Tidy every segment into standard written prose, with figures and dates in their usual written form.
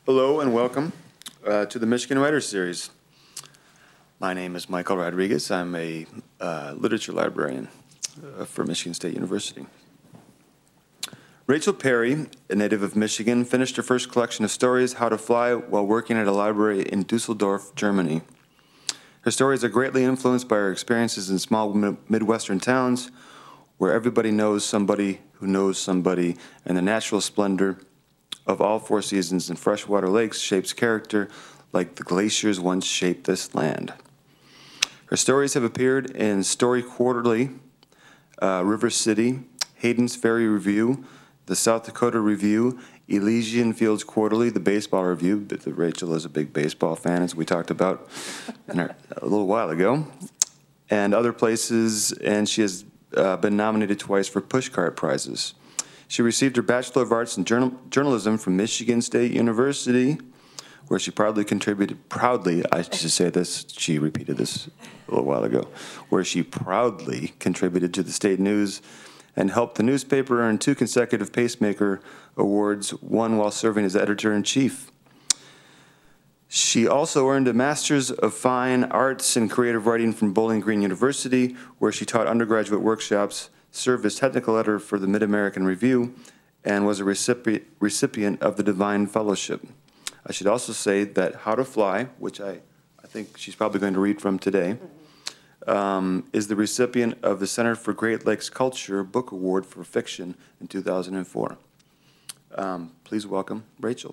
Hello and welcome to the Michigan Writers Series. My name is Michael Rodriguez. I'm a literature librarian for Michigan State University. Rachel Perry, a native of Michigan, finished her first collection of stories, How to Fly, while working at a library in Dusseldorf, Germany. Her stories are greatly influenced by her experiences in small Midwestern towns where everybody knows somebody who knows somebody, and the natural splendor of all four seasons and freshwater lakes shapes character like the glaciers once shaped this land. Her stories have appeared in Story Quarterly, River City, Hayden's Ferry Review, the South Dakota Review, Elysian Fields Quarterly, the Baseball Review. Rachel is a big baseball fan, as we talked about a little while ago, and other places, and she has been nominated twice for Pushcart Prizes. She received her Bachelor of Arts in Journalism from Michigan State University, where she I should say this, she repeated this a little while ago, where she proudly contributed to the state news and helped the newspaper earn 2 consecutive Pacemaker Awards, one while serving as editor-in-chief. She also earned a Master's of Fine Arts in Creative Writing from Bowling Green University, where she taught undergraduate workshops, served as technical editor for the Mid-American Review, and was a recipient of the Divine Fellowship. I should also say that How to Fly, which I think she's probably going to read from today, is the recipient of the Center for Great Lakes Culture Book Award for Fiction in 2004. Please welcome Rachel.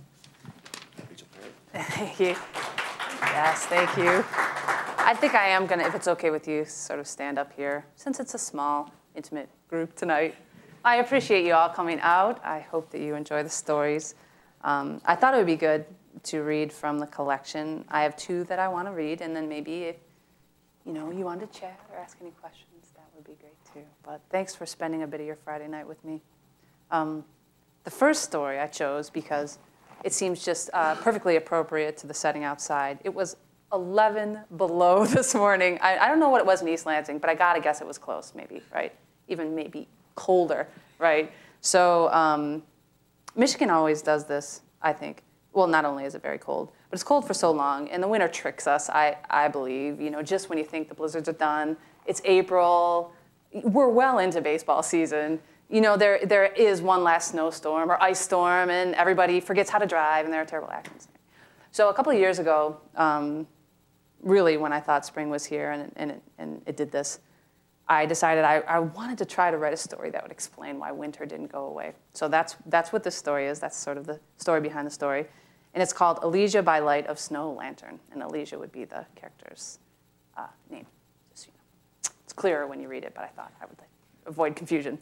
Thank you. Yes, thank you. I think I am going to, if it's okay with you, sort of stand up here, since it's a small, intimate group tonight. I appreciate you all coming out. I hope that you enjoy the stories. I thought it would be good to read from the collection. I have 2 that I want to read, and then maybe if you want to chat or ask any questions, that would be great too. But thanks for spending a bit of your Friday night with me. The first story I chose because it seems just perfectly appropriate to the setting outside. It was 11 below this morning. I don't know what it was in East Lansing, but I gotta guess it was close, maybe, right? Even maybe colder, right? So Michigan always does this, I think. Well, not only is it very cold, but it's cold for so long, and the winter tricks us, I believe. Just when you think the blizzards are done, it's April, we're well into baseball season. There is one last snowstorm or ice storm, and everybody forgets how to drive, and there are terrible accidents. So a couple of years ago, really when I thought spring was here and it did this, I decided I wanted to try to write a story that would explain why winter didn't go away. So that's what this story is. That's sort of the story behind the story. And it's called Elysia by Light of Snow Lantern. And Elysia would be the character's name. Just so you know. It's clearer when you read it, but I thought I would avoid confusion.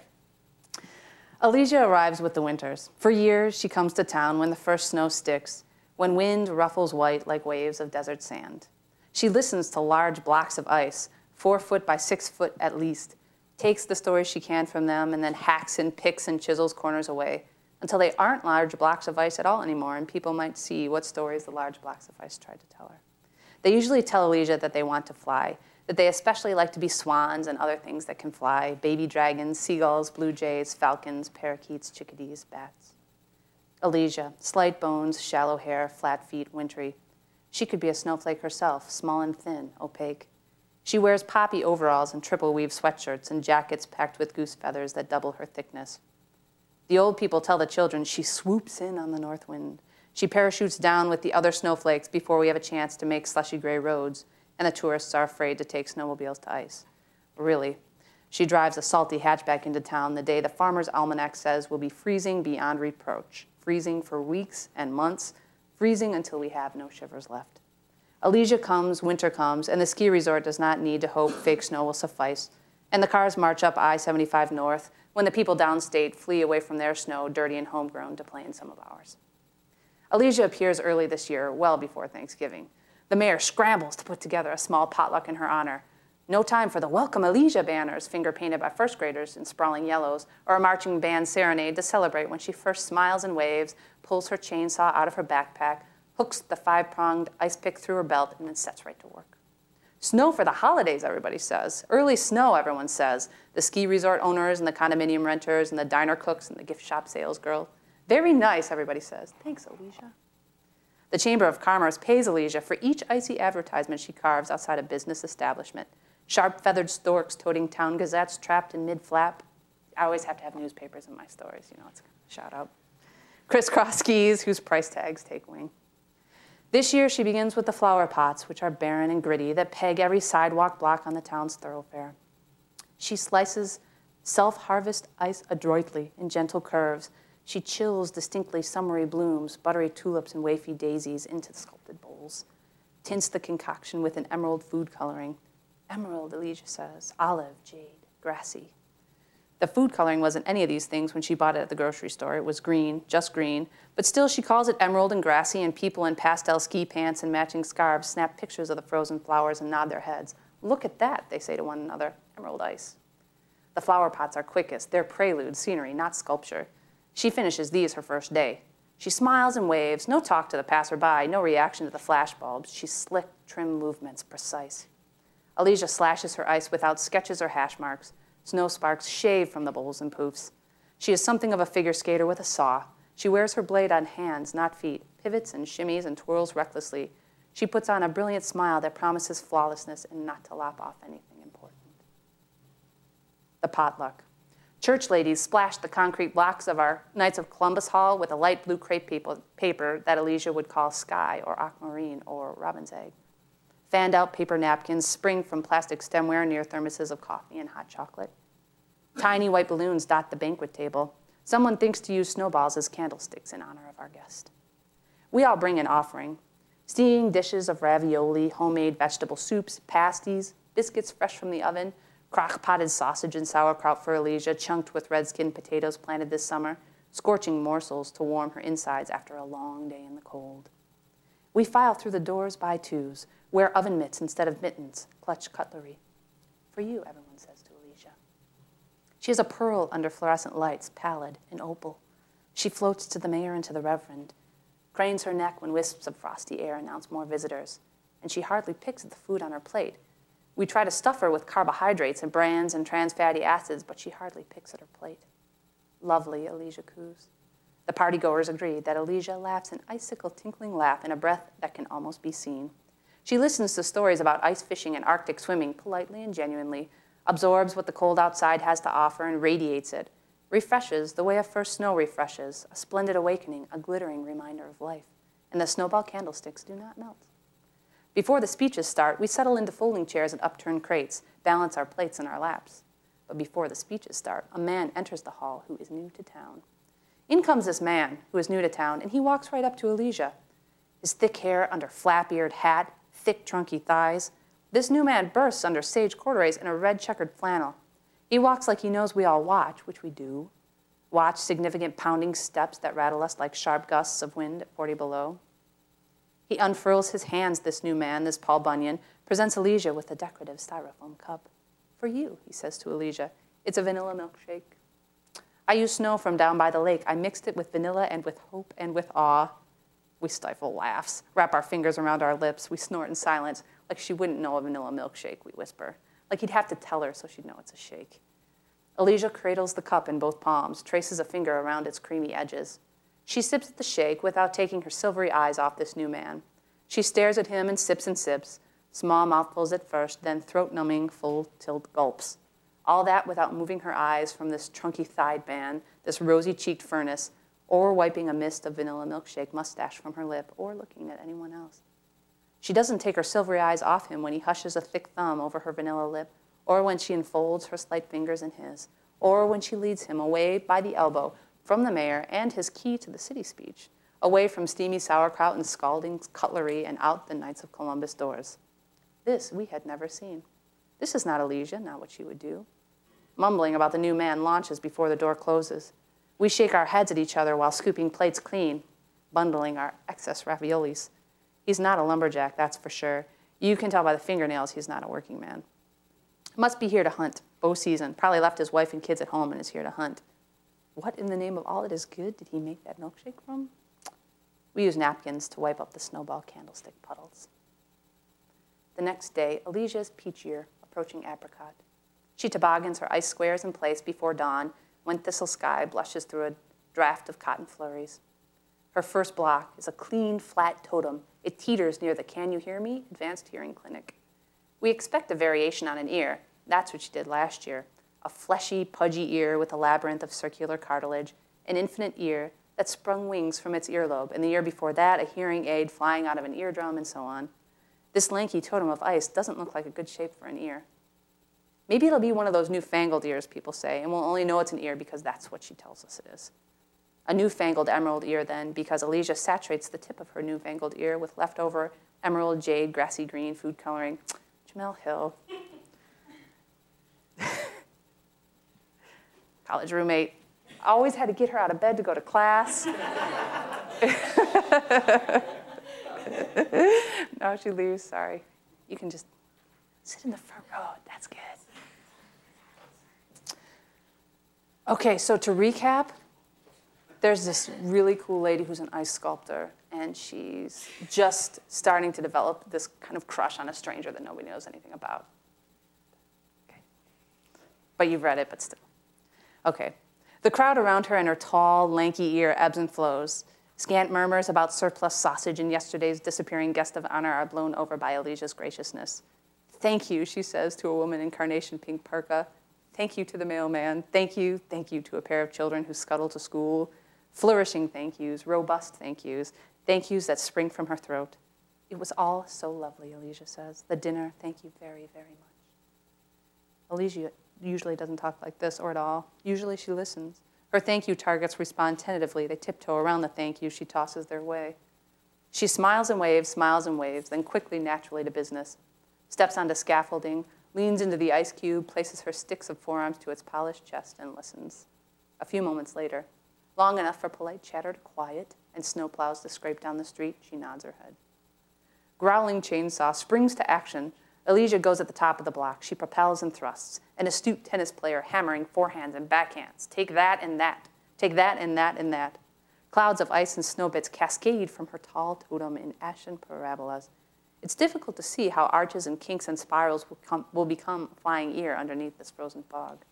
Elysia arrives with the winters. For years, she comes to town when the first snow sticks, when wind ruffles white like waves of desert sand. She listens to large blocks of ice, 4 foot by 6 foot at least, takes the stories she can from them, and then hacks and picks and chisels corners away until they aren't large blocks of ice at all anymore, and people might see what stories the large blocks of ice tried to tell her. They usually tell Elysia that they want to fly, that they especially like to be swans and other things that can fly, baby dragons, seagulls, blue jays, falcons, parakeets, chickadees, bats. Elysia, slight bones, shallow hair, flat feet, wintry. She could be a snowflake herself, small and thin, opaque. She wears poppy overalls and triple weave sweatshirts and jackets packed with goose feathers that double her thickness. The old people tell the children she swoops in on the north wind. She parachutes down with the other snowflakes before we have a chance to make slushy gray roads, and the tourists are afraid to take snowmobiles to ice. Really, she drives a salty hatchback into town the day the Farmer's Almanac says will be freezing beyond reproach, freezing for weeks and months, freezing until we have no shivers left. Elysia comes, winter comes, and the ski resort does not need to hope fake snow will suffice, and the cars march up I-75 north when the people downstate flee away from their snow, dirty and homegrown, to play in some of ours. Elysia appears early this year, well before Thanksgiving. The mayor scrambles to put together a small potluck in her honor. No time for the Welcome Elysia banners, finger-painted by first graders in sprawling yellows, or a marching band serenade to celebrate when she first smiles and waves, pulls her chainsaw out of her backpack, hooks the 5-pronged ice pick through her belt, and then sets right to work. Snow for the holidays, everybody says. Early snow, everyone says. The ski resort owners and the condominium renters and the diner cooks and the gift shop salesgirl. Very nice, everybody says. Thanks, Alicia. The Chamber of Commerce pays Alicia for each icy advertisement she carves outside a business establishment. Sharp-feathered storks toting town gazettes trapped in mid-flap. I always have to have newspapers in my stories, it's a shout-out. Crisscross skis whose price tags take wing. This year, she begins with the flower pots, which are barren and gritty, that peg every sidewalk block on the town's thoroughfare. She slices self-harvest ice adroitly in gentle curves. She chills distinctly summery blooms, buttery tulips and wafy daisies into sculpted bowls. Tints the concoction with an emerald food coloring. Emerald, Alicia says, olive, jade, grassy. The food coloring wasn't any of these things when she bought it at the grocery store. It was green, just green, but still she calls it emerald and grassy, and people in pastel ski pants and matching scarves snap pictures of the frozen flowers and nod their heads. Look at that, they say to one another, emerald ice. The flower pots are quickest. They're prelude, scenery, not sculpture. She finishes these her first day. She smiles and waves, no talk to the passerby, no reaction to the flash bulbs. She's slick, trim movements, precise. Alicia slashes her ice without sketches or hash marks. Snow sparks shave from the bowls and poofs. She is something of a figure skater with a saw. She wears her blade on hands, not feet, pivots and shimmies and twirls recklessly. She puts on a brilliant smile that promises flawlessness and not to lop off anything important. The potluck. Church ladies splashed the concrete blocks of our Knights of Columbus Hall with a light blue crepe paper that Alicia would call sky or aquamarine or robin's egg. Fanned-out paper napkins spring from plastic stemware near thermoses of coffee and hot chocolate. Tiny white balloons dot the banquet table. Someone thinks to use snowballs as candlesticks in honor of our guest. We all bring an offering. Steaming dishes of ravioli, homemade vegetable soups, pasties, biscuits fresh from the oven, crock-potted sausage and sauerkraut for Alicia, chunked with red-skinned potatoes planted this summer, scorching morsels to warm her insides after a long day in the cold. We file through the doors by twos, wear oven mitts instead of mittens, clutch cutlery. For you, everyone says to Alicia. She is a pearl under fluorescent lights, pallid and opal. She floats to the mayor and to the reverend, cranes her neck when wisps of frosty air announce more visitors, and she hardly picks at the food on her plate. We try to stuff her with carbohydrates and brands and trans fatty acids, but she hardly picks at her plate. Lovely, Alicia coos. The partygoers agree that Alicia laughs an icicle-tinkling laugh in a breath that can almost be seen. She listens to stories about ice fishing and Arctic swimming politely and genuinely, absorbs what the cold outside has to offer and radiates it, refreshes the way a first snow refreshes, a splendid awakening, a glittering reminder of life. And the snowball candlesticks do not melt. Before the speeches start, we settle into folding chairs and upturned crates, balance our plates in our laps. But before the speeches start, a man enters the hall who is new to town. In comes this man who is new to town, and he walks right up to Alicia. His thick hair under flap-eared hat, thick, trunky thighs. This new man bursts under sage corduroys and a red checkered flannel. He walks like he knows we all watch, which we do. Watch significant pounding steps that rattle us like sharp gusts of wind at 40 below. He unfurls his hands, this new man, this Paul Bunyan, presents Alicia with a decorative styrofoam cup. For you, he says to Alicia, it's a vanilla milkshake. I used snow from down by the lake. I mixed it with vanilla and with hope and with awe. We stifle laughs, wrap our fingers around our lips. We snort in silence, like she wouldn't know a vanilla milkshake, we whisper. Like he'd have to tell her so she'd know it's a shake. Alicia cradles the cup in both palms, traces a finger around its creamy edges. She sips at the shake without taking her silvery eyes off this new man. She stares at him and sips, small mouthfuls at first, then throat-numbing, full-tilt gulps. All that without moving her eyes from this trunky-thighed man, this rosy-cheeked furnace, or wiping a mist of vanilla milkshake mustache from her lip, or looking at anyone else. She doesn't take her silvery eyes off him when he hushes a thick thumb over her vanilla lip, or when she enfolds her slight fingers in his, or when she leads him away by the elbow from the mayor and his key to the city speech, away from steamy sauerkraut and scalding cutlery and out the Knights of Columbus doors. This we had never seen. This is not Alicia, not what she would do. Mumbling about the new man launches before the door closes. We shake our heads at each other while scooping plates clean, bundling our excess raviolis. He's not a lumberjack, that's for sure. You can tell by the fingernails he's not a working man. Must be here to hunt, bow season. Probably left his wife and kids at home and is here to hunt. What in the name of all that is good did he make that milkshake from? We use napkins to wipe up the snowball candlestick puddles. The next day, Alicia is peachier, approaching apricot. She toboggans her ice squares in place before dawn, when thistle sky blushes through a draft of cotton flurries. Her first block is a clean, flat totem. It teeters near the Can You Hear Me? Advanced Hearing Clinic. We expect a variation on an ear. That's what she did last year. A fleshy, pudgy ear with a labyrinth of circular cartilage, an infinite ear that sprung wings from its earlobe, and the year before that, a hearing aid flying out of an eardrum, and so on. This lanky totem of ice doesn't look like a good shape for an ear. Maybe it'll be one of those newfangled ears, people say, and we'll only know it's an ear because that's what she tells us it is. A newfangled emerald ear, then, because Alicia saturates the tip of her newfangled ear with leftover emerald, jade, grassy green food coloring. Jamel Hill. College roommate. Always had to get her out of bed to go to class. No, she leaves, sorry. You can just sit in the front row, that's good. Okay, so to recap, there's this really cool lady who's an ice sculptor, and she's just starting to develop this kind of crush on a stranger that nobody knows anything about. Okay. But you've read it, but still. Okay. The crowd around her and her tall, lanky ear ebbs and flows. Scant murmurs about surplus sausage and yesterday's disappearing guest of honor are blown over by Alicia's graciousness. Thank you, she says to a woman in carnation pink parka. Thank you to the mailman. Thank you to a pair of children who scuttle to school. Flourishing thank yous, robust thank yous that spring from her throat. It was all so lovely, Alicia says. The dinner, thank you very, very much. Alicia usually doesn't talk like this or at all. Usually she listens. Her thank you targets respond tentatively. They tiptoe around the thank you she tosses their way. She smiles and waves, then quickly, naturally to business. Steps onto scaffolding, leans into the ice cube, places her sticks of forearms to its polished chest, and listens. A few moments later, long enough for polite chatter to quiet and snowplows to scrape down the street, she nods her head. Growling chainsaw springs to action. Alicia goes at the top of the block. She propels and thrusts. An astute tennis player hammering forehands and backhands. Take that and that. Take that and that and that. Clouds of ice and snow bits cascade from her tall totem in ashen parabolas. It's difficult to see how arches and kinks and spirals will become a flying ear underneath this frozen fog.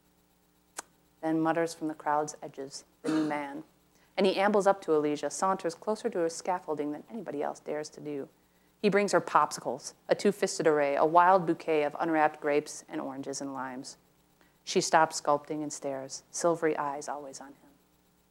Then mutters from the crowd's edges, the new man. And he ambles up to Alicia, saunters closer to her scaffolding than anybody else dares to do. He brings her popsicles, a two-fisted array, a wild bouquet of unwrapped grapes and oranges and limes. She stops sculpting and stares, silvery eyes always on him.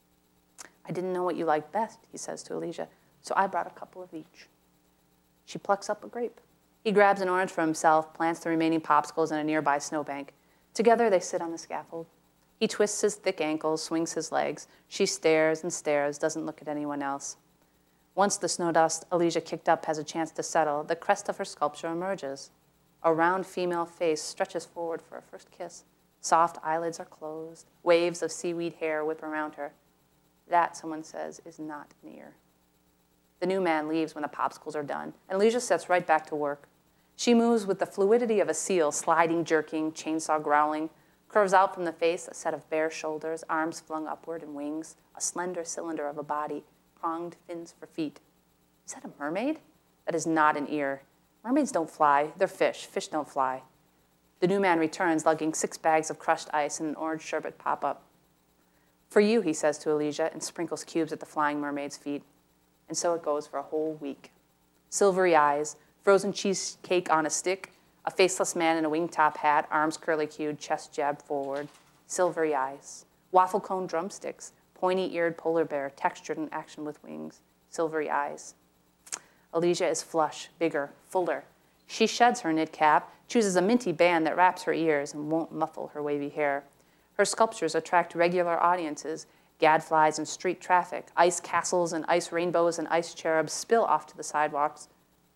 I didn't know what you liked best, he says to Alicia, so I brought a couple of each. She plucks up a grape. He grabs an orange for himself, plants the remaining popsicles in a nearby snowbank. Together they sit on the scaffold. He twists his thick ankles, swings his legs. She stares and stares, doesn't look at anyone else. Once the snow dust Alicia kicked up has a chance to settle, the crest of her sculpture emerges. A round female face stretches forward for a first kiss. Soft eyelids are closed. Waves of seaweed hair whip around her. That, someone says, is not an ear. The new man leaves when the popsicles are done, and Alicia sets right back to work. She moves with the fluidity of a seal, sliding, jerking, chainsaw growling. Curves out from the face a set of bare shoulders, arms flung upward and wings, a slender cylinder of a body, pronged fins for feet. Is that a mermaid? That is not an ear. Mermaids don't fly. They're fish. Fish don't fly. The new man returns, lugging 6 bags of crushed ice and an orange sherbet pop-up. For you, he says to Alicia, and sprinkles cubes at the flying mermaid's feet. And so it goes for a whole week. Silvery eyes, frozen cheesecake on a stick, a faceless man in a wing-top hat, arms curly-cued, chest jabbed forward. Silvery eyes. Waffle cone drumsticks, pointy-eared polar bear, textured in action with wings. Silvery eyes. Alicia is flush, bigger, fuller. She sheds her knit cap, chooses a minty band that wraps her ears and won't muffle her wavy hair. Her sculptures attract regular audiences. Gadflies and street traffic, ice castles and ice rainbows and ice cherubs spill off sidewalks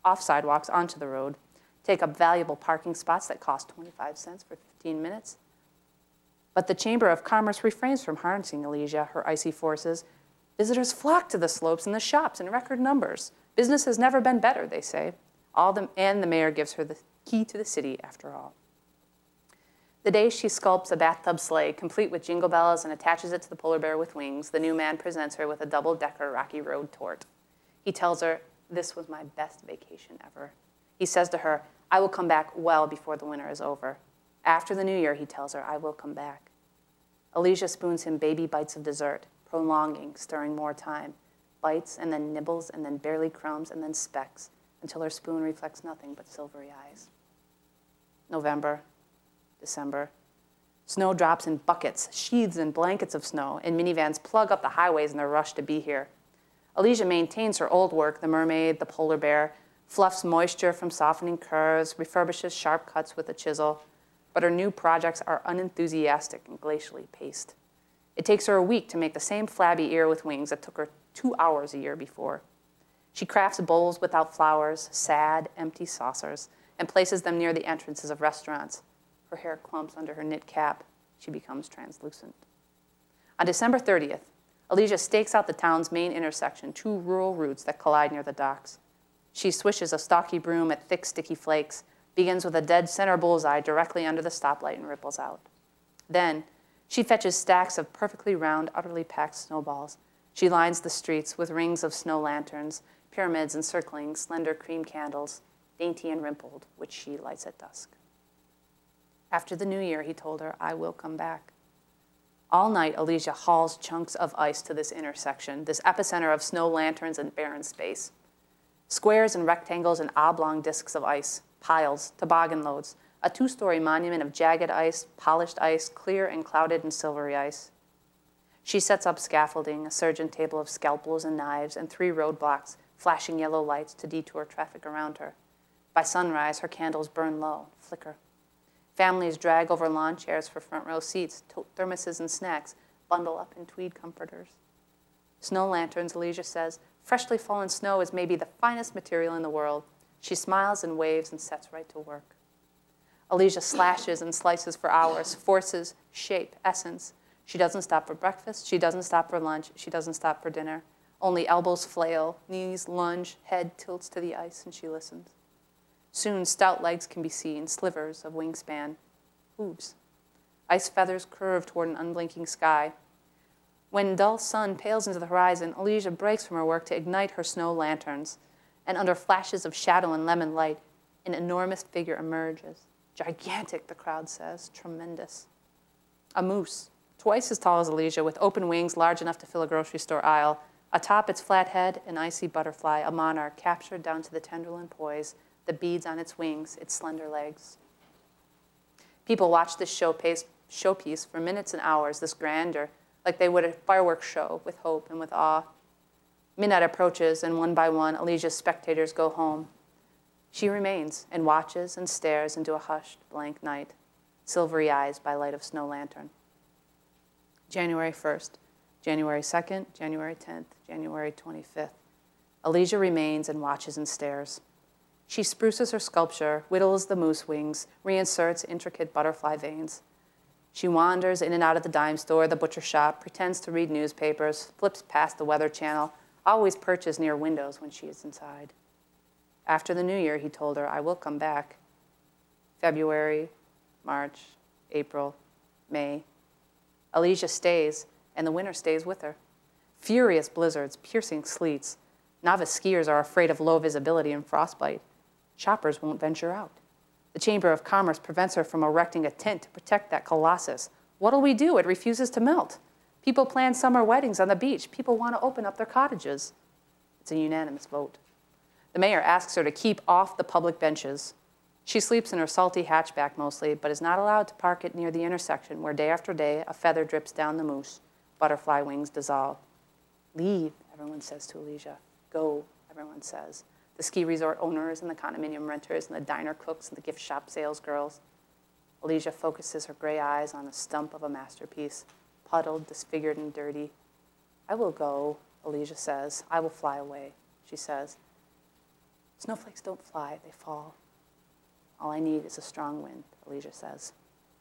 onto the road, take up valuable parking spots that cost 25 cents for 15 minutes. But the Chamber of Commerce refrains from harnessing Alicia, her icy forces. Visitors flock to the slopes and the shops in record numbers. Business has never been better, they say. And the mayor gives her the key to the city, after all. The day she sculpts a bathtub sleigh, complete with jingle bells, and attaches it to the polar bear with wings, the new man presents her with a double-decker Rocky Road tort. He tells her, this was my best vacation ever. He says to her, I will come back well before the winter is over. After the new year, he tells her, I will come back. Alicia spoons him baby bites of dessert, prolonging, stirring more time, bites and then nibbles and then barely crumbs and then specks, until her spoon reflects nothing but silvery eyes. November, December. Snow drops in buckets, sheaths and blankets of snow, and minivans plug up the highways in their rush to be here. Alicia maintains her old work, the mermaid, the polar bear, fluffs moisture from softening curves, refurbishes sharp cuts with a chisel, but her new projects are unenthusiastic and glacially paced. It takes her a week to make the same flabby ear with wings that took her 2 hours a year before. She crafts bowls without flowers, sad, empty saucers, and places them near the entrances of restaurants. Her hair clumps under her knit cap. She becomes translucent. On December 30th, Alicia stakes out the town's main intersection, 2 rural routes that collide near the docks. She swishes a stocky broom at thick, sticky flakes, begins with a dead center bullseye directly under the stoplight and ripples out. Then, she fetches stacks of perfectly round, utterly packed snowballs. She lines the streets with rings of snow lanterns, pyramids encircling slender cream candles, dainty and rimpled, which she lights at dusk. After the new year, he told her, I will come back. All night, Alicia hauls chunks of ice to this intersection, this epicenter of snow lanterns and barren space. Squares and rectangles and oblong discs of ice, piles, toboggan loads, a 2-story monument of jagged ice, polished ice, clear and clouded and silvery ice. She sets up scaffolding, a surgeon table of scalpels and knives, and 3 roadblocks, flashing yellow lights to detour traffic around her. By sunrise, her candles burn low, flicker. Families drag over lawn chairs for front row seats, tote thermoses and snacks, bundle up in tweed comforters. Snow lanterns, Alicia says, freshly fallen snow is maybe the finest material in the world. She smiles and waves and sets right to work. Alicia slashes and slices for hours, forces, shape, essence. She doesn't stop for breakfast. She doesn't stop for lunch. She doesn't stop for dinner. Only elbows flail, knees lunge, head tilts to the ice, and she listens. Soon, stout legs can be seen, slivers of wingspan, hooves. Ice feathers curve toward an unblinking sky. When dull sun pales into the horizon, Alicia breaks from her work to ignite her snow lanterns, and under flashes of shadow and lemon light, an enormous figure emerges. Gigantic, the crowd says, tremendous. A moose, twice as tall as Alicia, with open wings large enough to fill a grocery store aisle. Atop its flat head, an icy butterfly, a monarch captured down to the tendril and poise, the beads on its wings, its slender legs. People watch this showpiece for minutes and hours, this grandeur, like they would a fireworks show, with hope and with awe. Midnight approaches, and one by one, Alicia's spectators go home. She remains and watches and stares into a hushed, blank night, silvery eyes by light of snow lantern. January 1st, January 2nd, January 10th, January 25th. Alicia remains and watches and stares. She spruces her sculpture, whittles the moose wings, reinserts intricate butterfly veins. She wanders in and out of the dime store, the butcher shop, pretends to read newspapers, flips past the Weather Channel, always perches near windows when she is inside. After the new year, he told her, I will come back. February, March, April, May. Alicia stays, and the winter stays with her. Furious blizzards, piercing sleets. Novice skiers are afraid of low visibility and frostbite. Shoppers won't venture out. The Chamber of Commerce prevents her from erecting a tent to protect that colossus. What'll we do? It refuses to melt. People plan summer weddings on the beach. People want to open up their cottages. It's a unanimous vote. The mayor asks her to keep off the public benches. She sleeps in her salty hatchback mostly, but is not allowed to park it near the intersection where day after day a feather drips down the moose. Butterfly wings dissolve. Leave, everyone says to Alicia. Go, everyone says. The ski resort owners and the condominium renters and the diner cooks and the gift shop salesgirls. Alicia focuses her gray eyes on the stump of a masterpiece, puddled, disfigured, and dirty. I will go, Alicia says. I will fly away, she says. Snowflakes don't fly, they fall. All I need is a strong wind, Alicia says.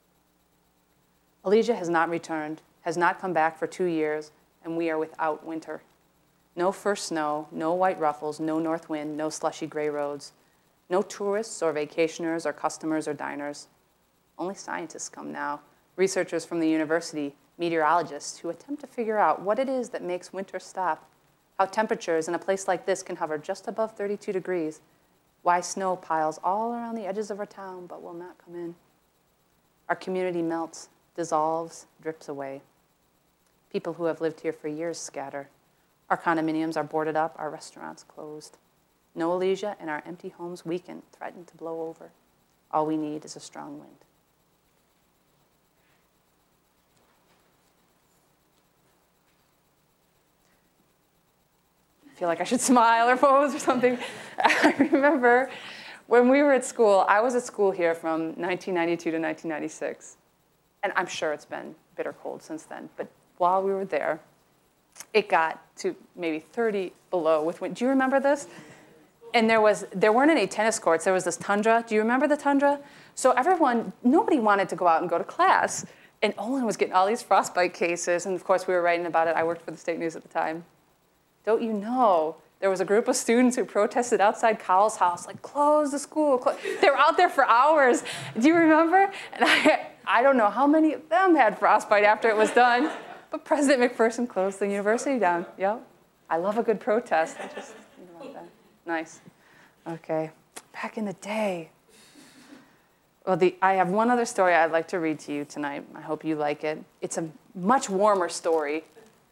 Alicia has not returned, has not come back for 2 years, and we are without winter. No first snow, no white ruffles, no north wind, no slushy gray roads. No tourists or vacationers or customers or diners. Only scientists come now, researchers from the university, meteorologists who attempt to figure out what it is that makes winter stop, how temperatures in a place like this can hover just above 32 degrees, why snow piles all around the edges of our town but will not come in. Our community melts, dissolves, drips away. People who have lived here for years scatter. Our condominiums are boarded up, our restaurants closed. No Elysia, and our empty homes weaken, threaten to blow over. All we need is a strong wind. I feel like I should smile or pose or something. I remember when we were at school, I was at school here from 1992 to 1996. And I'm sure it's been bitter cold since then. But while we were there, it got to maybe 30 below with wind. Do you remember this? And there weren't any tennis courts. There was this tundra. Do you remember the tundra? So nobody wanted to go out and go to class. And Olin was getting all these frostbite cases. And of course, we were writing about it. I worked for the State News at the time. Don't you know, there was a group of students who protested outside Cowell's house, like, close the school. They were out there for hours. Do you remember? And I don't know how many of them had frostbite after it was done. But President McPherson closed the university down. Yep. I love a good protest. I just think about that. Nice. Okay. Back in the day. Well, I have one other story I'd like to read to you tonight. I hope you like it. It's a much warmer story.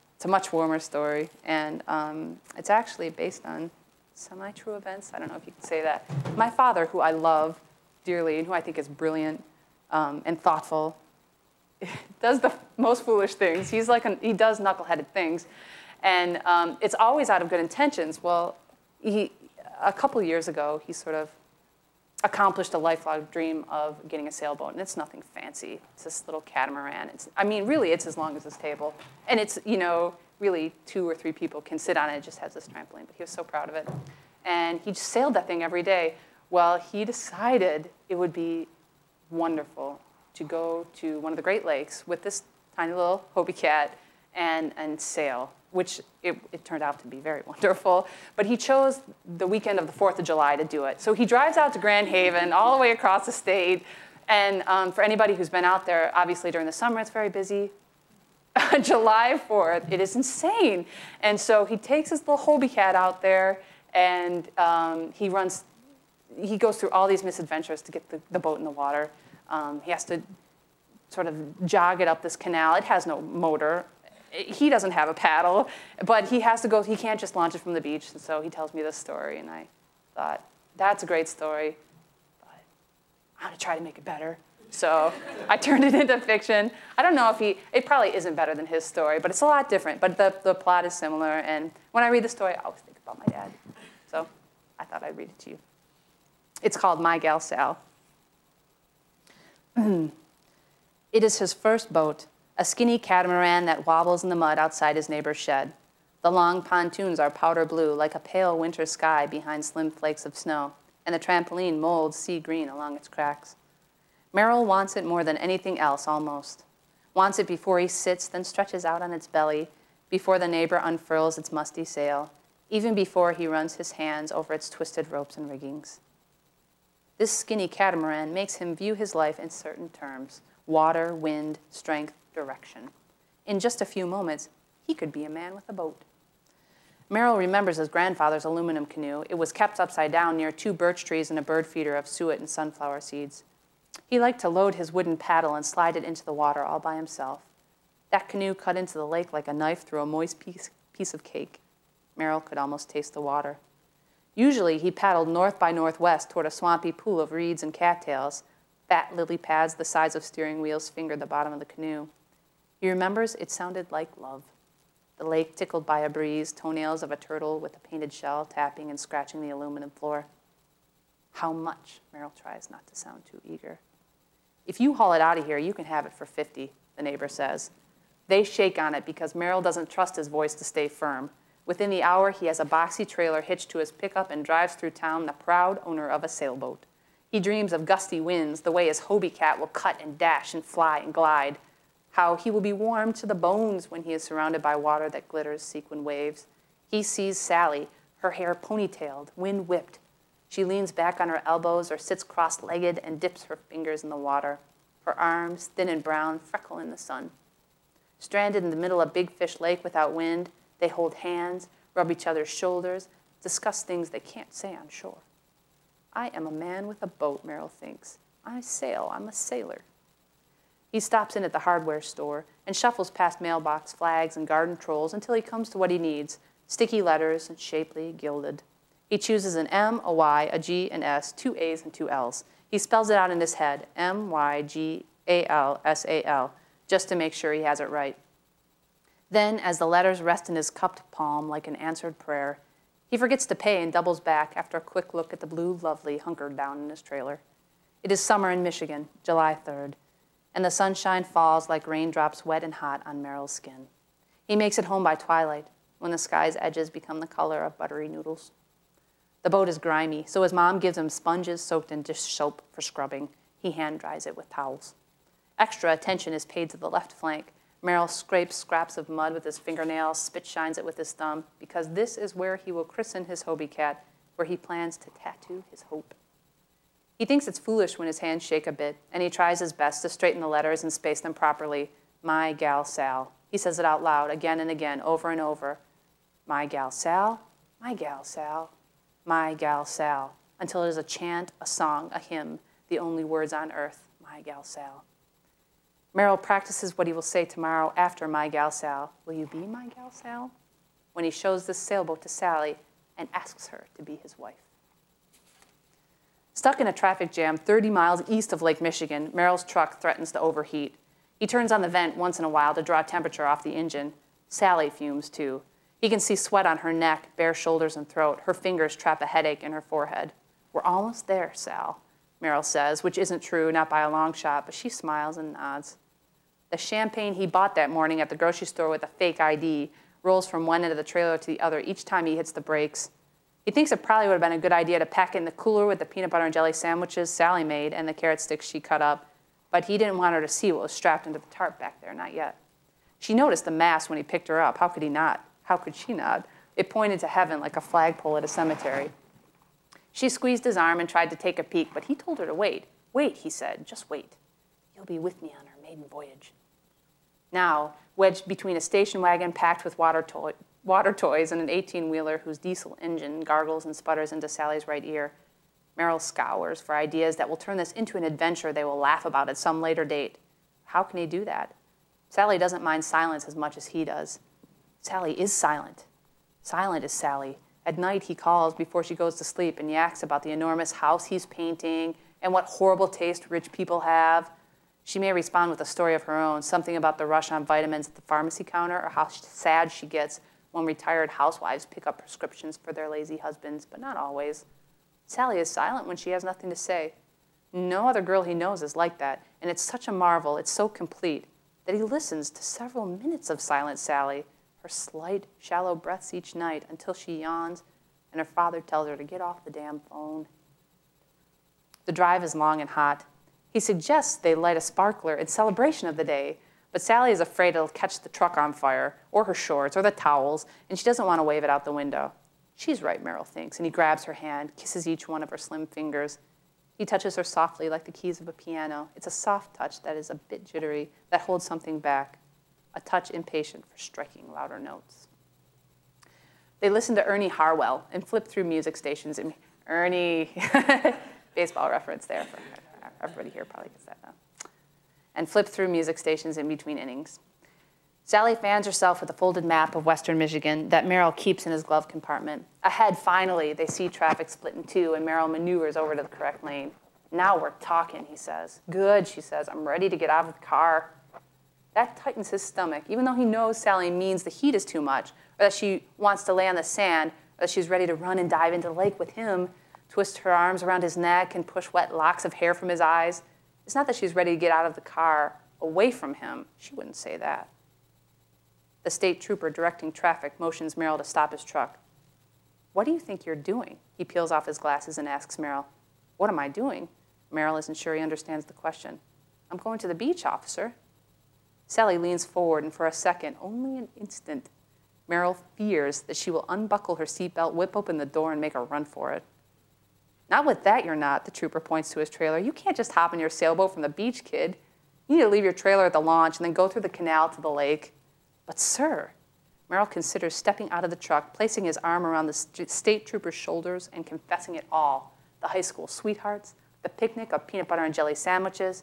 And it's actually based on semi-true events. I don't know if you can say that. My father, who I love dearly and who I think is brilliant and thoughtful, does the most foolish things. He does knuckleheaded things. And it's always out of good intentions. Well, a couple years ago, he sort of accomplished a lifelong dream of getting a sailboat. And it's nothing fancy. It's this little catamaran. Really, it's as long as this table. And it's, really 2 or 3 people can sit on it. It just has this trampoline. But he was so proud of it. And he just sailed that thing every day. Well, he decided it would be wonderful to go to one of the Great Lakes with this tiny little Hobie Cat and sail, which it turned out to be very wonderful. But he chose the weekend of the 4th of July to do it. So he drives out to Grand Haven, all the way across the state. And for anybody who's been out there, obviously during the summer, it's very busy. July 4th, it is insane. And so he takes his little Hobie Cat out there, and he goes through all these misadventures to get the boat in the water. He has to sort of jog it up this canal. It has no motor. He doesn't have a paddle, but he can't just launch it from the beach. And so he tells me this story, and I thought, that's a great story, but I'm going to try to make it better. So I turned it into fiction. I don't know it probably isn't better than his story, but it's a lot different. But the plot is similar, and when I read the story, I always think about my dad. So I thought I'd read it to you. It's called My Gal Sal. It is his first boat, a skinny catamaran that wobbles in the mud outside his neighbor's shed. The long pontoons are powder blue, like a pale winter sky behind slim flakes of snow, and the trampoline molds sea green along its cracks. Merrill wants it more than anything else, almost. Wants it before he sits, then stretches out on its belly, before the neighbor unfurls its musty sail, even before he runs his hands over its twisted ropes and riggings. This skinny catamaran makes him view his life in certain terms: water, wind, strength, direction. In just a few moments, he could be a man with a boat. Merrill remembers his grandfather's aluminum canoe. It was kept upside down near 2 birch trees and a bird feeder of suet and sunflower seeds. He liked to load his wooden paddle and slide it into the water all by himself. That canoe cut into the lake like a knife through a moist piece of cake. Merrill could almost taste the water. Usually, he paddled north by northwest toward a swampy pool of reeds and cattails. Fat lily pads the size of steering wheels fingered the bottom of the canoe. He remembers it sounded like love. The lake tickled by a breeze, toenails of a turtle with a painted shell tapping and scratching the aluminum floor. How much? Merrill tries not to sound too eager. If you haul it out of here, you can have it for $50, the neighbor says. They shake on it because Merrill doesn't trust his voice to stay firm. Within the hour, he has a boxy trailer hitched to his pickup and drives through town the proud owner of a sailboat. He dreams of gusty winds, the way his Hobie Cat will cut and dash and fly and glide, how he will be warmed to the bones when he is surrounded by water that glitters sequin waves. He sees Sally, her hair ponytailed, wind-whipped. She leans back on her elbows or sits cross-legged and dips her fingers in the water. Her arms, thin and brown, freckle in the sun. Stranded in the middle of Big Fish Lake without wind, they hold hands, rub each other's shoulders, discuss things they can't say on shore. I am a man with a boat, Merrill thinks. I sail. I'm a sailor. He stops in at the hardware store and shuffles past mailbox flags and garden trolls until he comes to what he needs, sticky letters and shapely gilded. He chooses an M, a Y, a G, an S, 2 A's, and 2 L's. He spells it out in his head, MYGALSAL, just to make sure he has it right. Then, as the letters rest in his cupped palm like an answered prayer, he forgets to pay and doubles back after a quick look at the blue lovely hunkered down in his trailer. It is summer in Michigan, July 3rd, and the sunshine falls like raindrops wet and hot on Meryl's skin. He makes it home by twilight, when the sky's edges become the color of buttery noodles. The boat is grimy, so his mom gives him sponges soaked in dish soap for scrubbing. He hand dries it with towels. Extra attention is paid to the left flank. Meryl scrapes scraps of mud with his fingernails, spit shines it with his thumb, because this is where he will christen his Hobie cat, where he plans to tattoo his hope. He thinks it's foolish when his hands shake a bit, and he tries his best to straighten the letters and space them properly. My gal Sal. He says it out loud again and again, over and over. My gal Sal, my gal Sal, my gal Sal, until it is a chant, a song, a hymn, the only words on earth, my gal Sal. Meryl practices what he will say tomorrow after my gal Sal. Will you be my gal Sal? When he shows this sailboat to Sally and asks her to be his wife. Stuck in a traffic jam 30 miles east of Lake Michigan, Meryl's truck threatens to overheat. He turns on the vent once in a while to draw temperature off the engine. Sally fumes too. He can see sweat on her neck, bare shoulders and throat. Her fingers trap a headache in her forehead. We're almost there, Sal, Meryl says, which isn't true, not by a long shot, but she smiles and nods. The champagne he bought that morning at the grocery store with a fake ID rolls from one end of the trailer to the other each time he hits the brakes. He thinks it probably would have been a good idea to pack it in the cooler with the peanut butter and jelly sandwiches Sally made and the carrot sticks she cut up, but he didn't want her to see what was strapped into the tarp back there, not yet. She noticed the mask when he picked her up. How could he not? How could she not? It pointed to heaven like a flagpole at a cemetery. She squeezed his arm and tried to take a peek, but he told her to wait. Wait, he said, just wait. You'll be with me on our maiden voyage. Now, wedged between a station wagon packed with water toys and an 18-wheeler whose diesel engine gargles and sputters into Sally's right ear, Meryl scours for ideas that will turn this into an adventure they will laugh about at some later date. How can he do that? Sally doesn't mind silence as much as he does. Sally is silent. Silent is Sally. At night, he calls before she goes to sleep and yaks about the enormous house he's painting and what horrible taste rich people have. She may respond with a story of her own, something about the rush on vitamins at the pharmacy counter or how sad she gets when retired housewives pick up prescriptions for their lazy husbands, but not always. Sally is silent when she has nothing to say. No other girl he knows is like that, and it's such a marvel, it's so complete, that he listens to several minutes of silent Sally, her slight, shallow breaths each night until she yawns and her father tells her to get off the damn phone. The drive is long and hot. He suggests they light a sparkler in celebration of the day, but Sally is afraid it'll catch the truck on fire, or her shorts, or the towels, and she doesn't want to wave it out the window. She's right, Meryl thinks, and he grabs her hand, kisses each one of her slim fingers. He touches her softly like the keys of a piano. It's a soft touch that is a bit jittery, that holds something back. A touch impatient for striking louder notes. They listen to Ernie Harwell and flip through music stations. And Ernie, baseball reference there for everybody here probably gets that now. And flip through music stations in between innings. Sally fans herself with a folded map of western Michigan that Meryl keeps in his glove compartment. Ahead, finally, they see traffic split in two, and Meryl maneuvers over to the correct lane. Now we're talking, he says. Good, she says. I'm ready to get out of the car. That tightens his stomach, even though he knows Sally means the heat is too much, or that she wants to lay on the sand, or that she's ready to run and dive into the lake with him, twist her arms around his neck and push wet locks of hair from his eyes. It's not that she's ready to get out of the car away from him. She wouldn't say that. The state trooper directing traffic motions Meryl to stop his truck. What do you think you're doing? He peels off his glasses and asks Meryl. What am I doing? Meryl isn't sure he understands the question. I'm going to the beach, officer. Sally leans forward, and for a second, only an instant, Meryl fears that she will unbuckle her seatbelt, whip open the door, and make a run for it. Not with that, you're not, the trooper points to his trailer. You can't just hop in your sailboat from the beach, kid. You need to leave your trailer at the launch and then go through the canal to the lake. But, sir, Meryl considers stepping out of the truck, placing his arm around the state trooper's shoulders and confessing it all. The high school sweethearts, the picnic of peanut butter and jelly sandwiches,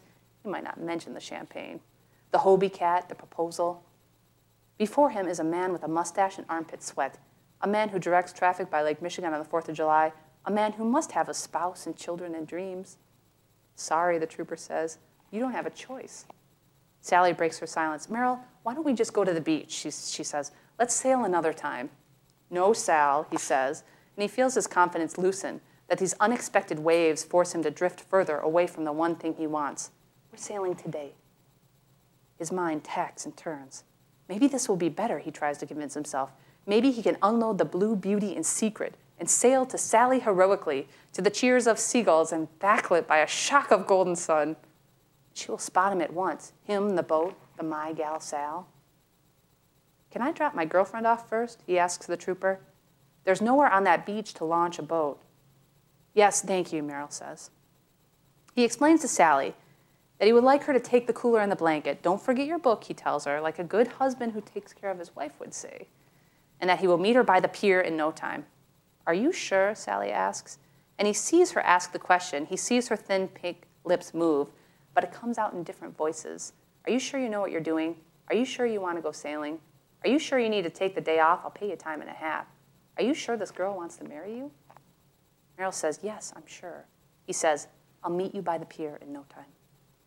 He might not mention the champagne. The Hobie Cat, the proposal. Before him is a man with a mustache and armpit sweat, a man who directs traffic by Lake Michigan on the 4th of July, a man who must have a spouse and children and dreams. Sorry, the trooper says, you don't have a choice. Sally breaks her silence. Meryl, why don't we just go to the beach, she says. Let's sail another time. No, Sal, he says, and he feels his confidence loosen, that these unexpected waves force him to drift further away from the one thing he wants. We're sailing today. His mind tacks and turns. Maybe this will be better, he tries to convince himself. Maybe he can unload the Blue Beauty in secret and sail to Sally heroically, to the cheers of seagulls and backlit by a shock of golden sun. She will spot him at once, him, the boat, the My Gal Sal. Can I drop my girlfriend off first? He asks the trooper. There's nowhere on that beach to launch a boat. Yes, thank you, Meryl says. He explains to Sally that he would like her to take the cooler and the blanket. Don't forget your book, he tells her, like a good husband who takes care of his wife would say, and that he will meet her by the pier in no time. Are you sure? Sally asks. And he sees her ask the question. He sees her thin pink lips move, but it comes out in different voices. Are you sure you know what you're doing? Are you sure you want to go sailing? Are you sure you need to take the day off? I'll pay you time and a half. Are you sure this girl wants to marry you? Meryl says, yes, I'm sure. He says, I'll meet you by the pier in no time.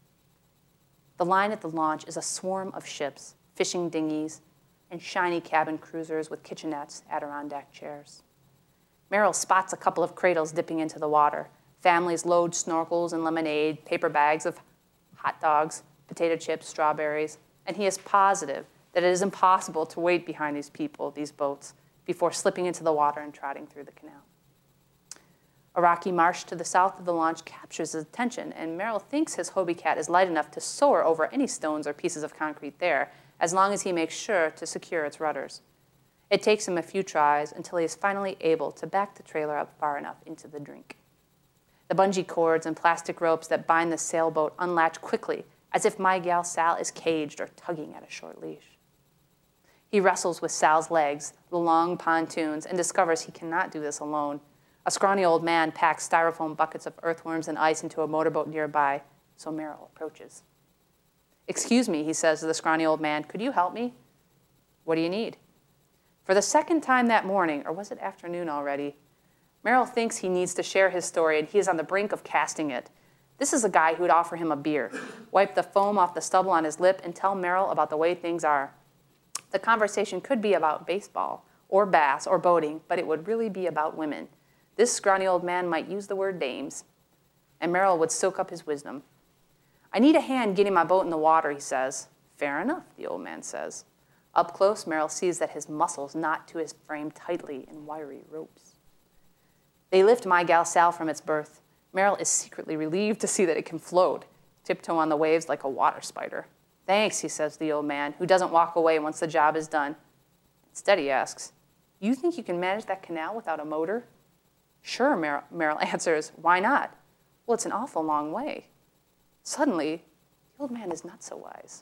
The line at the launch is a swarm of ships, fishing dinghies, and shiny cabin cruisers with kitchenettes, Adirondack chairs. Meryl spots a couple of cradles dipping into the water. Families load snorkels and lemonade, paper bags of hot dogs, potato chips, strawberries, and he is positive that it is impossible to wait behind these people, these boats, before slipping into the water and trotting through the canal. A rocky marsh to the south of the launch captures his attention, and Meryl thinks his Hobie Cat is light enough to soar over any stones or pieces of concrete there, as long as he makes sure to secure its rudders. It takes him a few tries until he is finally able to back the trailer up far enough into the drink. The bungee cords and plastic ropes that bind the sailboat unlatch quickly, as if My Gal Sal is caged or tugging at a short leash. He wrestles with Sal's legs, the long pontoons, and discovers he cannot do this alone. A scrawny old man packs styrofoam buckets of earthworms and ice into a motorboat nearby, so Meryl approaches. Excuse me, he says to the scrawny old man, could you help me? What do you need? For the second time that morning, or was it afternoon already, Meryl thinks he needs to share his story, and he is on the brink of casting it. This is a guy who would offer him a beer, wipe the foam off the stubble on his lip, and tell Meryl about the way things are. The conversation could be about baseball, or bass, or boating, but it would really be about women. This scrawny old man might use the word dames, and Meryl would soak up his wisdom. I need a hand getting my boat in the water, he says. Fair enough, the old man says. Up close, Meryl sees that his muscles knot to his frame tightly in wiry ropes. They lift My Gal Sal from its berth. Meryl is secretly relieved to see that it can float, tiptoe on the waves like a water spider. Thanks, he says to the old man, who doesn't walk away once the job is done. Instead, he asks, you think you can manage that canal without a motor? Sure, Meryl answers. Why not? Well, it's an awful long way. Suddenly, the old man is not so wise.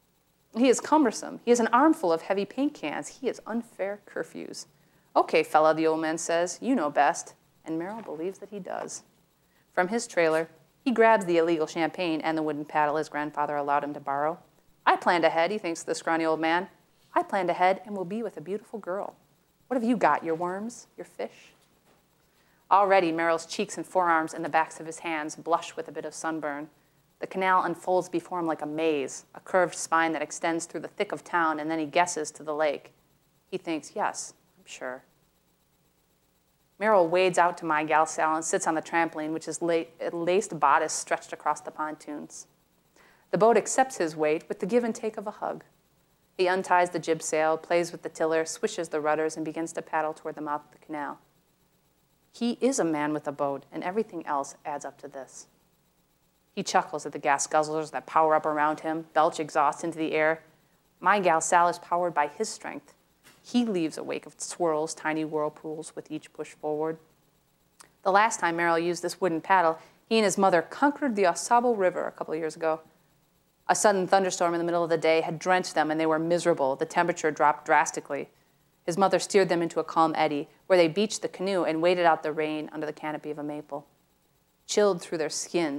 He is cumbersome. He has an armful of heavy paint cans. He has unfair curfews. Okay, fella, the old man says, you know best. And Meryl believes that he does. From his trailer, he grabs the illegal champagne and the wooden paddle his grandfather allowed him to borrow. I planned ahead, he thinks to the scrawny old man. I planned ahead and will be with a beautiful girl. What have you got, your worms, your fish? Already, Meryl's cheeks and forearms and the backs of his hands blush with a bit of sunburn. The canal unfolds before him like a maze, a curved spine that extends through the thick of town, and then he guesses to the lake. He thinks, yes, I'm sure. Meryl wades out to My Gal Sal and sits on the trampoline, which is a laced bodice stretched across the pontoons. The boat accepts his weight with the give and take of a hug. He unties the jib sail, plays with the tiller, swishes the rudders, and begins to paddle toward the mouth of the canal. He is a man with a boat, and everything else adds up to this. He chuckles at the gas guzzlers that power up around him, belch exhaust into the air. My Gal Sal is powered by his strength. He leaves a wake of swirls, tiny whirlpools with each push forward. The last time Meryl used this wooden paddle, he and his mother conquered the Ausable River a couple of years ago. A sudden thunderstorm in the middle of the day had drenched them, and they were miserable. The temperature dropped drastically. His mother steered them into a calm eddy, where they beached the canoe and waited out the rain under the canopy of a maple. Chilled through their skins,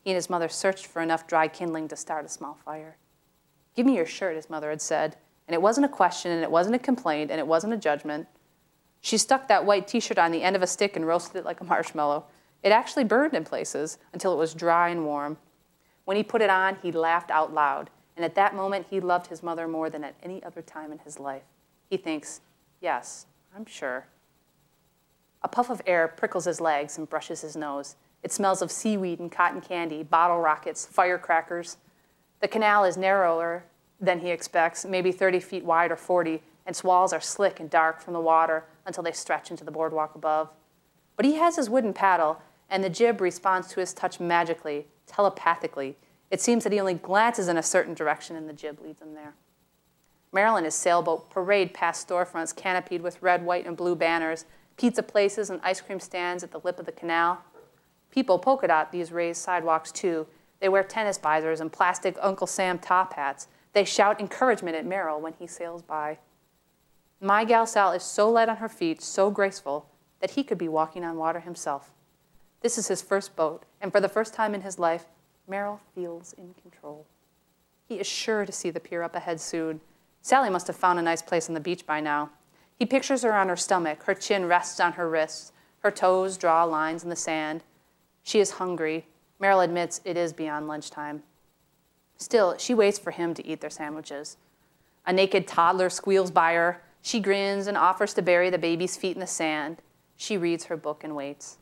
He and his mother searched for enough dry kindling to start a small fire. "Give me your shirt," his mother had said. And it wasn't a question, and it wasn't a complaint, and it wasn't a judgment. She stuck that white T-shirt on the end of a stick and roasted it like a marshmallow. It actually burned in places until it was dry and warm. When he put it on, he laughed out loud. And at that moment, he loved his mother more than at any other time in his life. He thinks, yes, I'm sure. A puff of air prickles his legs and brushes his nose. It smells of seaweed and cotton candy, bottle rockets, firecrackers. The canal is narrower than he expects, maybe 30 feet wide or 40, and its walls are slick and dark from the water until they stretch into the boardwalk above. But he has his wooden paddle, and the jib responds to his touch magically, telepathically. It seems that he only glances in a certain direction, and the jib leads him there. Meryl and his sailboat parade past storefronts canopied with red, white, and blue banners, pizza places and ice cream stands at the lip of the canal. People polka dot these raised sidewalks, too. They wear tennis visors and plastic Uncle Sam top hats. They shout encouragement at Meryl when he sails by. My gal Sal is so light on her feet, so graceful, that he could be walking on water himself. This is his first boat, and for the first time in his life, Meryl feels in control. He is sure to see the pier up ahead soon. Sally must have found a nice place on the beach by now. He pictures her on her stomach, her chin rests on her wrists, her toes draw lines in the sand. She is hungry. Meryl admits it is beyond lunchtime. Still, she waits for him to eat their sandwiches. A naked toddler squeals by her. She grins and offers to bury the baby's feet in the sand. She reads her book and waits.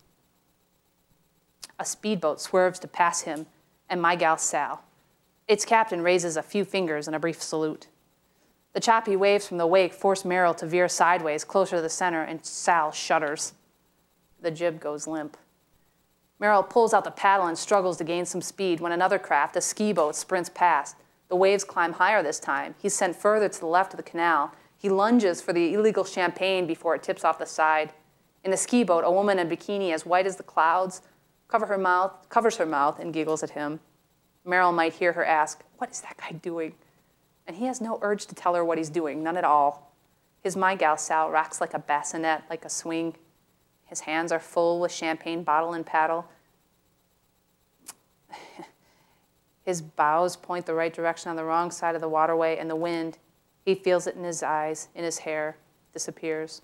A speedboat swerves to pass him and my gal Sal. Its captain raises a few fingers in a brief salute. The choppy waves from the wake force Meryl to veer sideways closer to the center, and Sal shudders. The jib goes limp. Meryl pulls out the paddle and struggles to gain some speed when another craft, a ski boat, sprints past. The waves climb higher this time. He's sent further to the left of the canal. He lunges for the illegal champagne before it tips off the side. In the ski boat, a woman in a bikini as white as the clouds covers her mouth and giggles at him. Meryl might hear her ask, "What is that guy doing?" And he has no urge to tell her what he's doing, none at all. His my gal Sal rocks like a bassinet, like a swing. His hands are full with champagne bottle and paddle. His bows point the right direction on the wrong side of the waterway, and the wind, he feels it in his eyes, in his hair, disappears.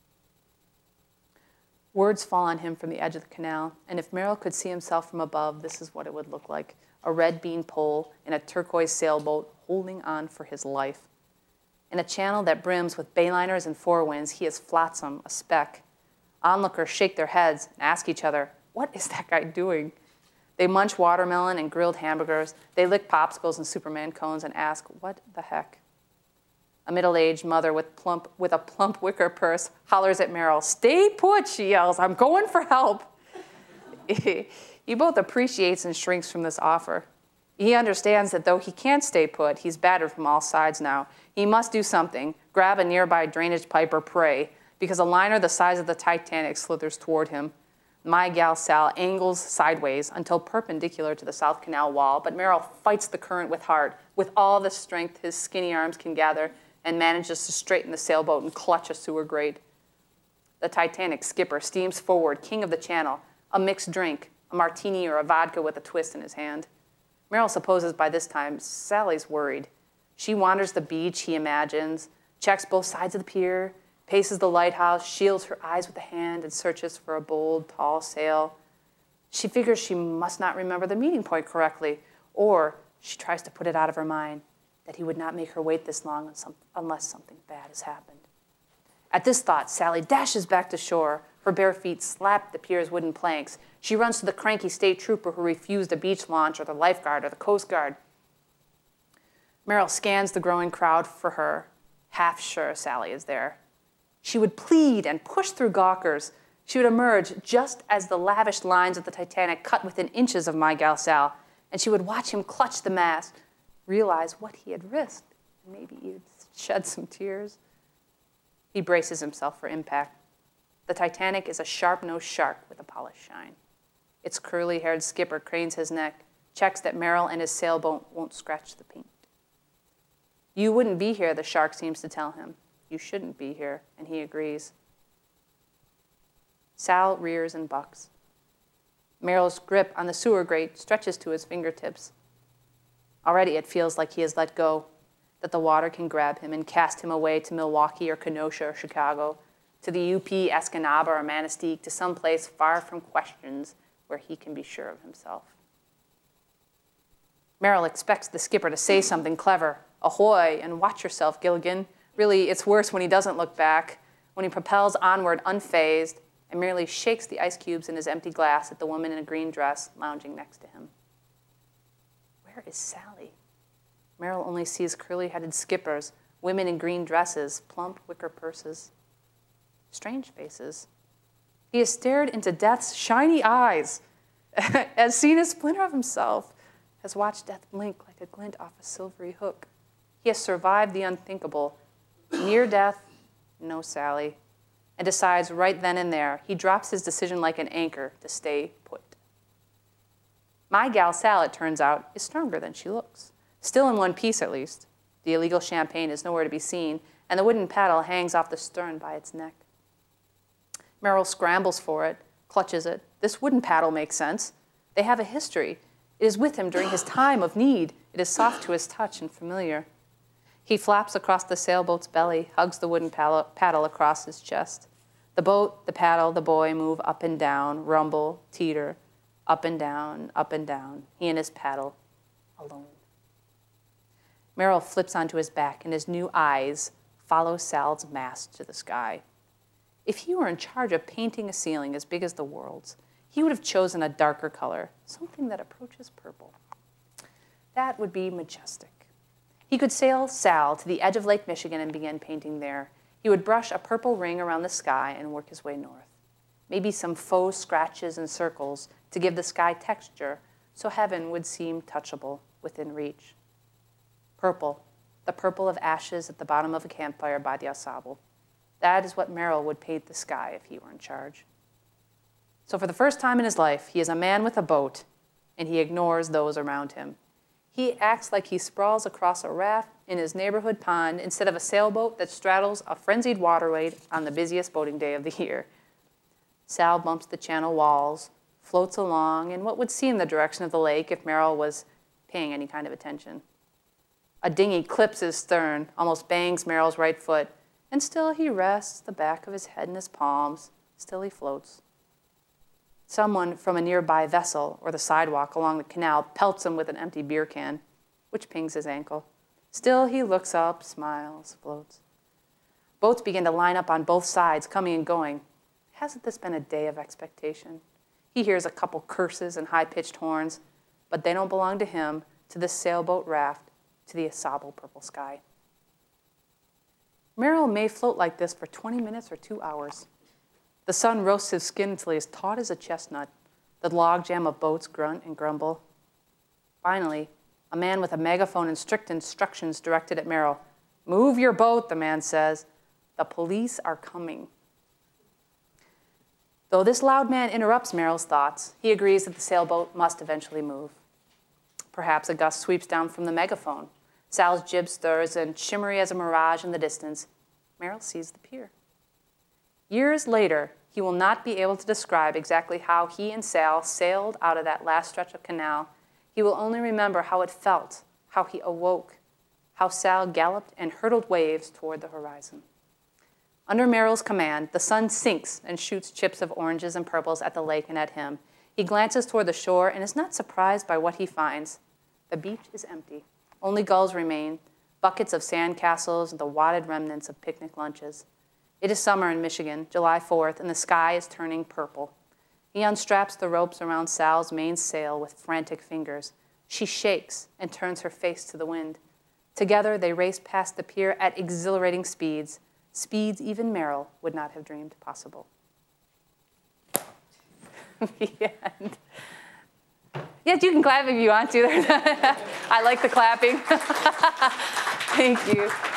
Words fall on him from the edge of the canal, and if Meryl could see himself from above, this is what it would look like: a red bean pole in a turquoise sailboat holding on for his life. In a channel that brims with bayliners and forewinds, he is flotsam, a speck. Onlookers shake their heads and ask each other, "What is that guy doing?" They munch watermelon and grilled hamburgers. They lick popsicles and Superman cones and ask, "What the heck?" A middle-aged mother with a plump wicker purse hollers at Meryl. "Stay put," she yells. "I'm going for help." He both appreciates and shrinks from this offer. He understands that though he can't stay put, he's battered from all sides now. He must do something, grab a nearby drainage pipe or pray, because a liner the size of the Titanic slithers toward him. My gal Sal angles sideways until perpendicular to the South Canal wall, but Meryl fights the current with heart, with all the strength his skinny arms can gather, and manages to straighten the sailboat and clutch a sewer grate. The Titanic skipper steams forward, king of the channel, a mixed drink, a martini or a vodka with a twist in his hand. Meryl supposes by this time Sally's worried. She wanders the beach, he imagines, checks both sides of the pier, paces the lighthouse, shields her eyes with a hand, and searches for a bold, tall sail. She figures she must not remember the meeting point correctly, or she tries to put it out of her mind that he would not make her wait this long unless something bad has happened. At this thought, Sally dashes back to shore. Her bare feet slap the pier's wooden planks. She runs to the cranky state trooper who refused a beach launch, or the lifeguard, or the Coast Guard. Meryl scans the growing crowd for her, half sure Sally is there. She would plead and push through gawkers. She would emerge just as the lavish lines of the Titanic cut within inches of my gal Sal, and she would watch him clutch the mast, realize what he had risked, and maybe he'd shed some tears. He braces himself for impact. The Titanic is a sharp-nosed shark with a polished shine. Its curly-haired skipper cranes his neck, checks that Meryl and his sailboat won't scratch the paint. "You wouldn't be here," the shark seems to tell him. "You shouldn't be here," and he agrees. Sal rears and bucks. Merrill's grip on the sewer grate stretches to his fingertips. Already it feels like he has let go, that the water can grab him and cast him away to Milwaukee or Kenosha or Chicago, to the UP, Escanaba or Manistee, to some place far from questions where he can be sure of himself. Merrill expects the skipper to say something clever, ahoy, and watch yourself, Gilligan. Really, it's worse when he doesn't look back, when he propels onward unfazed and merely shakes the ice cubes in his empty glass at the woman in a green dress lounging next to him. Where is Sally? Merrill only sees curly-headed skippers, women in green dresses, plump wicker purses. Strange faces. He has stared into death's shiny eyes, has seen a splinter of himself, has watched death blink like a glint off a silvery hook. He has survived the unthinkable. Near death, no Sally, and decides right then and there he drops his decision like an anchor to stay put. My gal Sal, it turns out, is stronger than she looks. Still in one piece, at least. The illegal champagne is nowhere to be seen, and the wooden paddle hangs off the stern by its neck. Merrill scrambles for it, clutches it. This wooden paddle makes sense. They have a history. It is with him during his time of need. It is soft to his touch and familiar. He flaps across the sailboat's belly, hugs the wooden paddle across his chest. The boat, the paddle, the boy move up and down, rumble, teeter, up and down, he and his paddle, alone. Merrill flips onto his back, and his new eyes follow Sal's mast to the sky. If he were in charge of painting a ceiling as big as the world's, he would have chosen a darker color, something that approaches purple. That would be majestic. He could sail Sal to the edge of Lake Michigan and begin painting there. He would brush a purple ring around the sky and work his way north. Maybe some faux scratches and circles to give the sky texture so heaven would seem touchable, within reach. Purple, the purple of ashes at the bottom of a campfire by the Ausable. That is what Merrill would paint the sky if he were in charge. So for the first time in his life, he is a man with a boat, and he ignores those around him. He acts like he sprawls across a raft in his neighborhood pond instead of a sailboat that straddles a frenzied waterway on the busiest boating day of the year. Sal bumps the channel walls, floats along in what would seem the direction of the lake if Merrill was paying any kind of attention. A dinghy clips his stern, almost bangs Merrill's right foot, and still he rests the back of his head in his palms, still he floats. Someone from a nearby vessel or the sidewalk along the canal pelts him with an empty beer can, which pings his ankle. Still he looks up, smiles, floats. Boats begin to line up on both sides, coming and going. Hasn't this been a day of expectation? He hears a couple curses and high-pitched horns, but they don't belong to him, to this sailboat raft, to the Ausable purple sky. Merrill may float like this for 20 minutes or 2 hours. The sun roasts his skin until he is taut as a chestnut. The logjam of boats grunt and grumble. Finally, a man with a megaphone and strict instructions directed at Merrill. "Move your boat," the man says. "The police are coming." Though this loud man interrupts Merrill's thoughts, he agrees that the sailboat must eventually move. Perhaps a gust sweeps down from the megaphone. Sal's jib stirs, and shimmery as a mirage in the distance, Merrill sees the pier. Years later, he will not be able to describe exactly how he and Sal sailed out of that last stretch of canal. He will only remember how it felt, how he awoke, how Sal galloped and hurdled waves toward the horizon. Under Merrill's command, the sun sinks and shoots chips of oranges and purples at the lake and at him. He glances toward the shore and is not surprised by what he finds. The beach is empty. Only gulls remain, buckets of sand castles and the wadded remnants of picnic lunches. It is summer in Michigan, July 4th, and the sky is turning purple. He unstraps the ropes around Sal's mainsail with frantic fingers. She shakes and turns her face to the wind. Together, they race past the pier at exhilarating speeds, speeds even Merrill would not have dreamed possible. The end. Yes, you can clap if you want to. I like the clapping. Thank you.